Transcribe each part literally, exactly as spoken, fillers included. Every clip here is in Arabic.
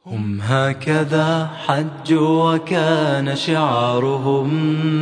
هم هكذا حجوا وكان شعارهم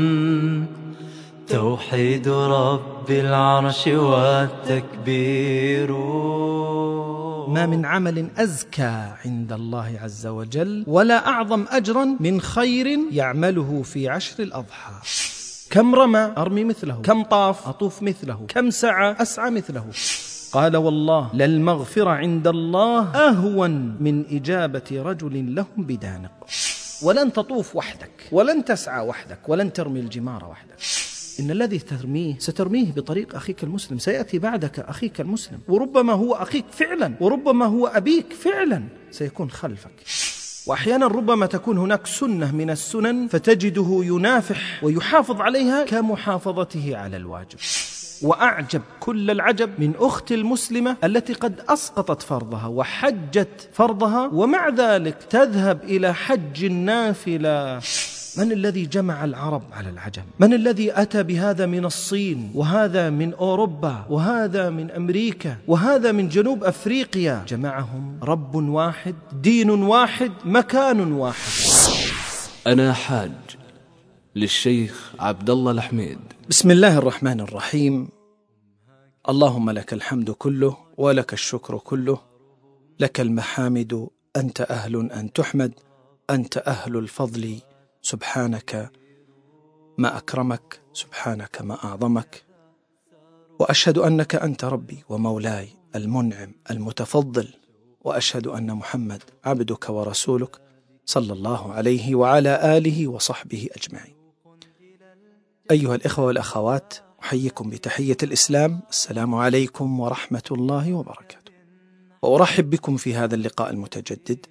توحيد رب العرش والتكبير. ما من عمل أزكى عند الله عز وجل ولا أعظم أجرا من خير يعمله في عشر الأضحى. كم رمى أرمي مثله، كم طاف أطوف مثله، كم سعى أسعى مثله. قال والله للمغفرة عند الله أهون من إجابة رجل لهم بدانق. ولن تطوف وحدك، ولن تسعى وحدك، ولن ترمي الجمار وحدك. إن الذي ترميه سترميه بطريق أخيك المسلم، سيأتي بعدك أخيك المسلم، وربما هو أخيك فعلا، وربما هو أبيك فعلا، سيكون خلفك. وأحيانا ربما تكون هناك سنة من السنن فتجده ينافح ويحافظ عليها كمحافظته على الواجب. وأعجب كل العجب من أخت المسلمة التي قد أسقطت فرضها وحجت فرضها ومع ذلك تذهب إلى حج النافلة. من الذي جمع العرب على العجم؟ من الذي أتى بهذا من الصين، وهذا من أوروبا، وهذا من أمريكا، وهذا من جنوب أفريقيا؟ جمعهم رب واحد، دين واحد، مكان واحد. أنا حاج للشيخ عبد الله الحميد. بسم الله الرحمن الرحيم. اللهم لك الحمد كله ولك الشكر كله، لك المحامد، أنت أهل أن تحمد، أنت أهل الفضل، سبحانك ما أكرمك، سبحانك ما أعظمك. وأشهد أنك أنت ربي ومولاي المنعم المتفضل، وأشهد أن محمد عبدك ورسولك صلى الله عليه وعلى آله وصحبه أجمعين. أيها الإخوة والأخوات، أحييكم بتحية الإسلام، السلام عليكم ورحمة الله وبركاته. وأرحب بكم في هذا اللقاء المتجدد،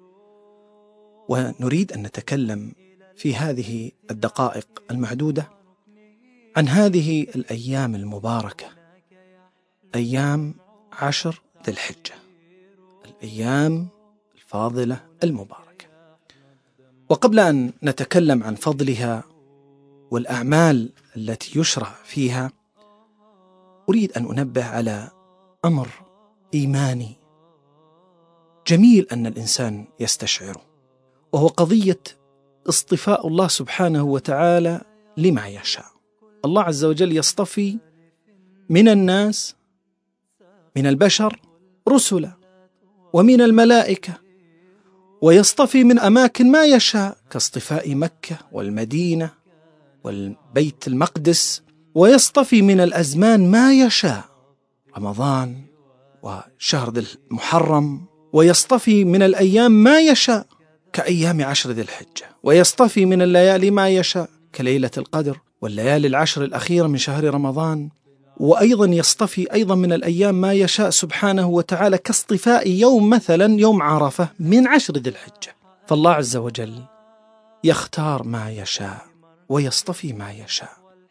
ونريد أن نتكلم في هذه الدقائق المعدودة عن هذه الأيام المباركة، أيام عشر ذي الحجة، الأيام الفاضلة المباركة. وقبل أن نتكلم عن فضلها والأعمال التي يشرع فيها، أريد أن أنبه على أمر إيماني جميل أن الإنسان يستشعره، وهو قضية اصطفاء الله سبحانه وتعالى لما يشاء. الله عز وجل يصطفي من الناس، من البشر رسلا، ومن الملائكة، ويصطفي من أماكن ما يشاء كاصطفاء مكة والمدينة والبيت المقدس، ويصطفي من الأزمان ما يشاء، رمضان وشهر ذي المحرم، ويصطفي من الأيام ما يشاء كأيام عشر ذي الحجة، ويصطفي من الليالي ما يشاء كليلة القدر والليالي العشر الأخيرة من شهر رمضان، وأيضا يصطفي أيضا من الأيام ما يشاء سبحانه وتعالى كاصطفاء يوم مثلا يوم عرفة من عشر ذي الحجة. فالله عز وجل يختار ما يشاء ويصطفي ما يشاء،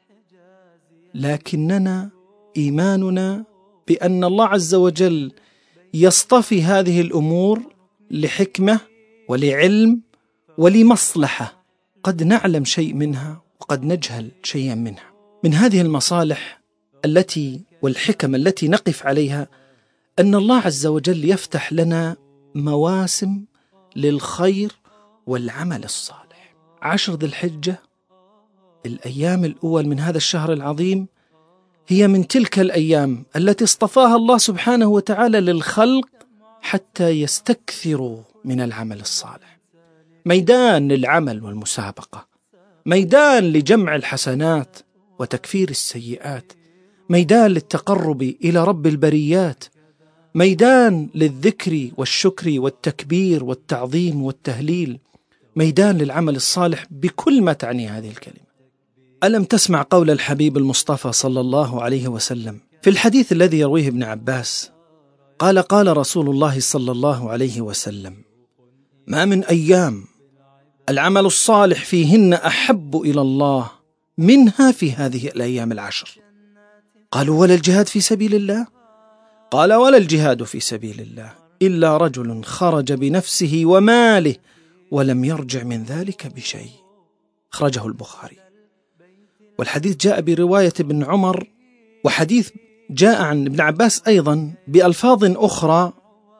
لكننا إيماننا بأن الله عز وجل يصطفي هذه الأمور لحكمة ولعلم ولمصلحة، قد نعلم شيء منها وقد نجهل شيئا منها. من هذه المصالح التي والحكم التي نقف عليها أن الله عز وجل يفتح لنا مواسم للخير والعمل الصالح. عشر ذي الحجة، الأيام الأول من هذا الشهر العظيم، هي من تلك الأيام التي اصطفاها الله سبحانه وتعالى للخلق حتى يستكثروا من العمل الصالح. ميدان للعمل والمسابقة، ميدان لجمع الحسنات وتكفير السيئات، ميدان للتقرب إلى رب البريات، ميدان للذكر والشكر والتكبير والتعظيم والتهليل، ميدان للعمل الصالح بكل ما تعني هذه الكلمة. ألم تسمع قول الحبيب المصطفى صلى الله عليه وسلم في الحديث الذي يرويه ابن عباس؟ قال قال رسول الله صلى الله عليه وسلم: ما من أيام العمل الصالح فيهن أحب إلى الله منها في هذه الأيام العشر. قالوا: ولا الجهاد في سبيل الله؟ قال: ولا الجهاد في سبيل الله إلا رجل خرج بنفسه وماله ولم يرجع من ذلك بشيء. أخرجه البخاري. والحديث جاء برواية ابن عمر، وحديث جاء عن ابن عباس أيضا بألفاظ أخرى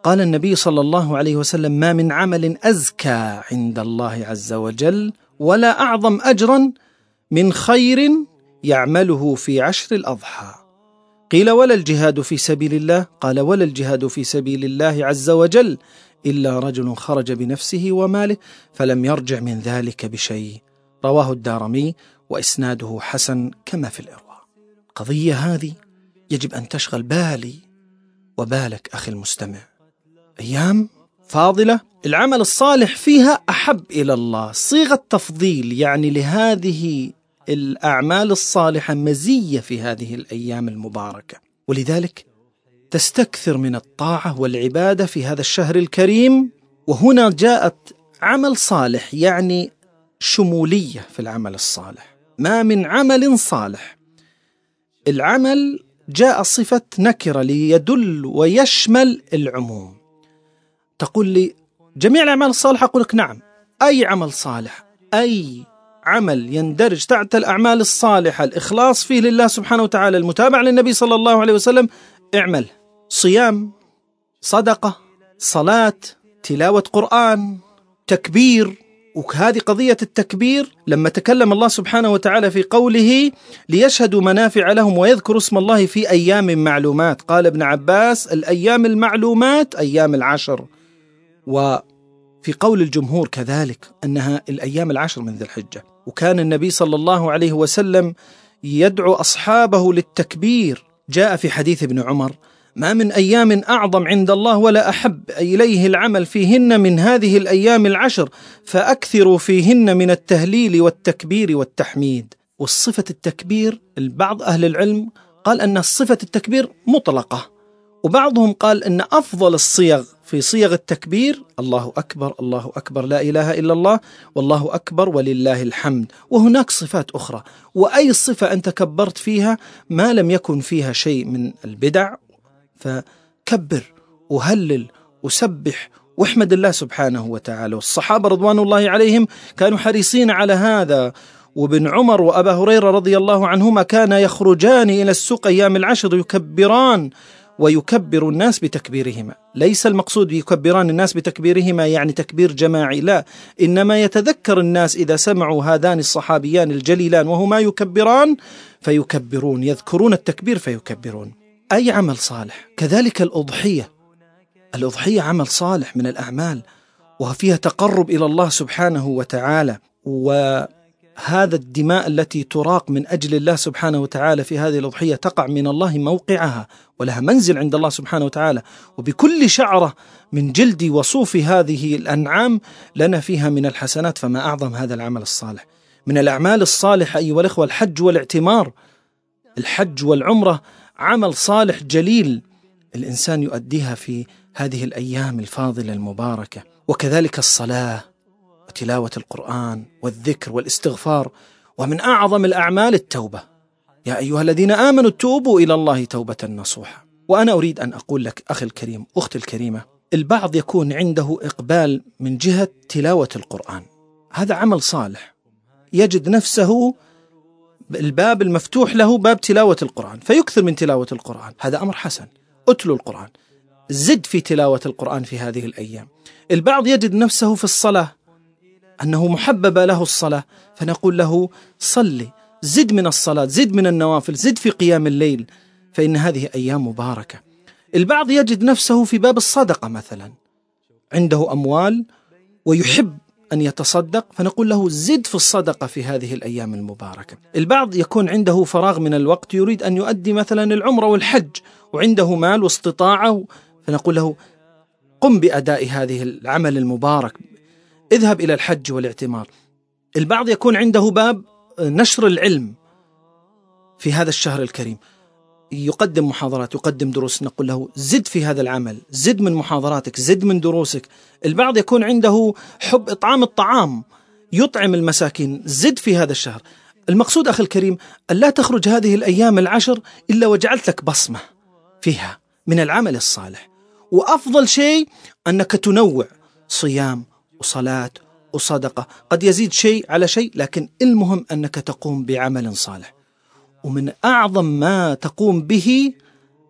قال النبي صلى الله عليه وسلم: ما من عمل أزكى عند الله عز وجل ولا أعظم أجرا من خير يعمله في عشر الأضحى. قيل: ولا الجهاد في سبيل الله؟ قال: ولا الجهاد في سبيل الله عز وجل إلا رجل خرج بنفسه وماله فلم يرجع من ذلك بشيء. رواه الدارمي وإسناده حسن كما في الإرواء. قضية هذه يجب أن تشغل بالي وبالك أخي المستمع. أيام فاضلة العمل الصالح فيها أحب إلى الله، صيغة تفضيل، يعني لهذه الأعمال الصالحة مزية في هذه الأيام المباركة، ولذلك تستكثر من الطاعة والعبادة في هذا الشهر الكريم. وهنا جاءت عمل صالح، يعني شمولية في العمل الصالح. ما من عمل صالح، العمل جاء صفة نكرة ليدل ويشمل العموم. تقول لي جميع الأعمال الصالحة؟ أقول لك نعم، أي عمل صالح، أي عمل يندرج تحت الأعمال الصالحة، الإخلاص فيه لله سبحانه وتعالى، المتابعة للنبي صلى الله عليه وسلم، اعمل. صيام، صدقة، صلاة، تلاوة قرآن، تكبير. وهذه قضية التكبير لما تكلم الله سبحانه وتعالى في قوله: ليشهدوا منافع لهم ويذكروا اسم الله في أيام معلومات. قال ابن عباس: الأيام المعلومات أيام العشر. وفي قول الجمهور كذلك أنها الأيام العشر من ذي الحجة. وكان النبي صلى الله عليه وسلم يدعو أصحابه للتكبير. جاء في حديث ابن عمر: ما من أيام أعظم عند الله ولا أحب إليه العمل فيهن من هذه الأيام العشر، فأكثروا فيهن من التهليل والتكبير والتحميد. والصفة التكبير، البعض أهل العلم قال أن صفة التكبير مطلقة، وبعضهم قال أن أفضل الصيغ في صيغ التكبير الله أكبر، الله أكبر، لا إله إلا الله، والله أكبر ولله الحمد. وهناك صفات أخرى، وأي صفة أنت كبرت فيها ما لم يكن فيها شيء من البدع فكبر وهلل وسبح واحمد الله سبحانه وتعالى. والصحابة رضوان الله عليهم كانوا حريصين على هذا. وابن عمر وأبا هريرة رضي الله عنهما كانا يخرجان إلى السوق أيام العشر يكبران ويكبر الناس بتكبيرهما. ليس المقصود يكبران الناس بتكبيرهما يعني تكبير جماعي، لا، إنما يتذكر الناس إذا سمعوا هذان الصحابيان الجليلان وهما يكبران فيكبرون، يذكرون التكبير فيكبرون. أي عمل صالح. كذلك الأضحية، الأضحية عمل صالح من الأعمال وفيها تقرب إلى الله سبحانه وتعالى. وهذا الدماء التي تراق من أجل الله سبحانه وتعالى في هذه الأضحية تقع من الله موقعها ولها منزل عند الله سبحانه وتعالى. وبكل شعرة من جلد وصوف هذه الأنعام لنا فيها من الحسنات، فما أعظم هذا العمل الصالح. من الأعمال الصالحة أيها الأخوة الحج والاعتمار. الحج والعمرة عمل صالح جليل الإنسان يؤديها في هذه الأيام الفاضلة المباركة. وكذلك الصلاة وتلاوة القرآن والذكر والاستغفار. ومن أعظم الأعمال التوبة: يا أيها الذين آمنوا توبوا إلى الله توبة نصوحا. وأنا أريد أن أقول لك أخي الكريم، أختي الكريمة، البعض يكون عنده إقبال من جهة تلاوة القرآن، هذا عمل صالح، يجد نفسه الباب المفتوح له باب تلاوة القرآن فيكثر من تلاوة القرآن، هذا أمر حسن. أتلو القرآن، زد في تلاوة القرآن في هذه الأيام. البعض يجد نفسه في الصلاة أنه محبب له الصلاة، فنقول له صلي، زد من الصلاة، زد من النوافل، زد في قيام الليل، فإن هذه أيام مباركة. البعض يجد نفسه في باب الصدقة مثلا، عنده أموال ويحب أن يتصدق، فنقول له زد في الصدقة في هذه الأيام المباركة. البعض يكون عنده فراغ من الوقت يريد أن يؤدي مثلا العمرة والحج وعنده مال واستطاعة، فنقول له قم بأداء هذه العمل المبارك، اذهب إلى الحج والاعتمار. البعض يكون عنده باب نشر العلم في هذا الشهر الكريم، يقدم محاضرات، يقدم دروس، نقول له زد في هذا العمل، زد من محاضراتك، زد من دروسك. البعض يكون عنده حب إطعام الطعام، يطعم المساكين، زد في هذا الشهر. المقصود أخي الكريم أن لا تخرج هذه الأيام العشر إلا وجعلت لك بصمة فيها من العمل الصالح. وأفضل شيء أنك تنوع، صيام وصلاة وصدقة، قد يزيد شيء على شيء، لكن المهم أنك تقوم بعمل صالح. ومن أعظم ما تقوم به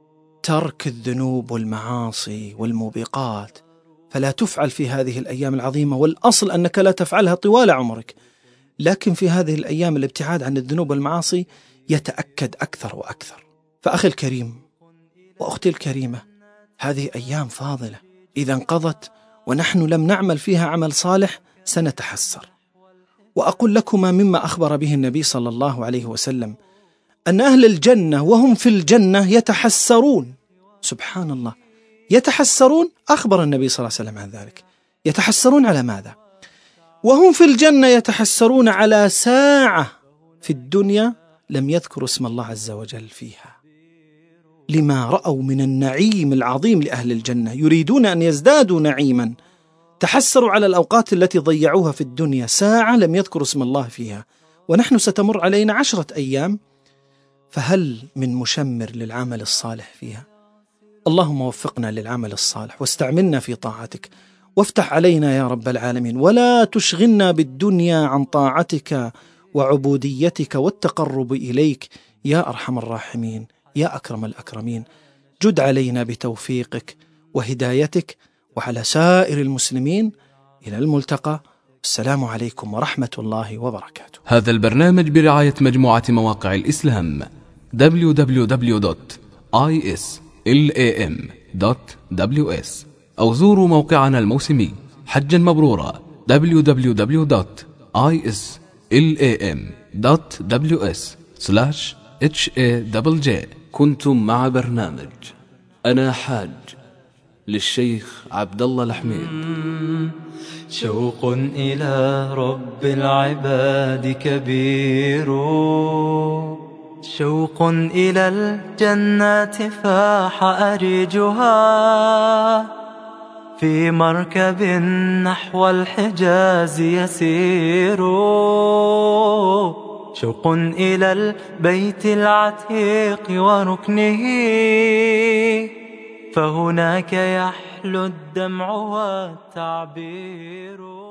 ترك الذنوب والمعاصي والموبقات، فلا تفعل في هذه الأيام العظيمة، والأصل أنك لا تفعلها طوال عمرك، لكن في هذه الأيام الابتعاد عن الذنوب والمعاصي يتأكد أكثر وأكثر. فأخي الكريم وأختي الكريمة، هذه أيام فاضلة، إذا انقضت ونحن لم نعمل فيها عمل صالح سنتحسر. وأقول لكما مما أخبر به النبي صلى الله عليه وسلم أن أهل الجنة وهم في الجنة يتحسرون. سبحان الله، يتحسرون. أخبر النبي صلى الله عليه وسلم عن ذلك. يتحسرون على ماذا؟ وهم في الجنة يتحسرون على ساعة في الدنيا لم يذكروا اسم الله عز وجل فيها، لما رأوا من النعيم العظيم لأهل الجنة، يريدون أن يزدادوا نعيما. تحسروا على الأوقات التي ضيعوها في الدنيا، ساعة لم يذكروا اسم الله فيها، ونحن ستمر علينا عشرة أيام، فهل من مشمر للعمل الصالح فيها؟ اللهم وفقنا للعمل الصالح، واستعملنا في طاعتك، وافتح علينا يا رب العالمين، ولا تشغلنا بالدنيا عن طاعتك وعبوديتك والتقرب إليك يا أرحم الراحمين يا أكرم الأكرمين. جد علينا بتوفيقك وهدايتك وعلى سائر المسلمين. إلى الملتقى، السلام عليكم ورحمة الله وبركاته. هذا البرنامج برعاية مجموعة مواقع الإسلام دبليو دبليو دبليو دوت آي إس إل إيه إم دوت دبليو إس، أو زوروا موقعنا الموسمي حجا مبرورا دبليو دبليو دبليو دوت آي إس إل إيه إم دوت دبليو إس سلاش إتش إيه دبل جي. كنتم مع برنامج أنا حاج للشيخ عبد الله الحميد. شوق إلى رب العباد كبير، شوق إلى الجنات فاح أريجها، في مركب نحو الحجاز يسير، شوق إلى البيت العتيق وركنه، فهناك يحلو الدمع والتعبير.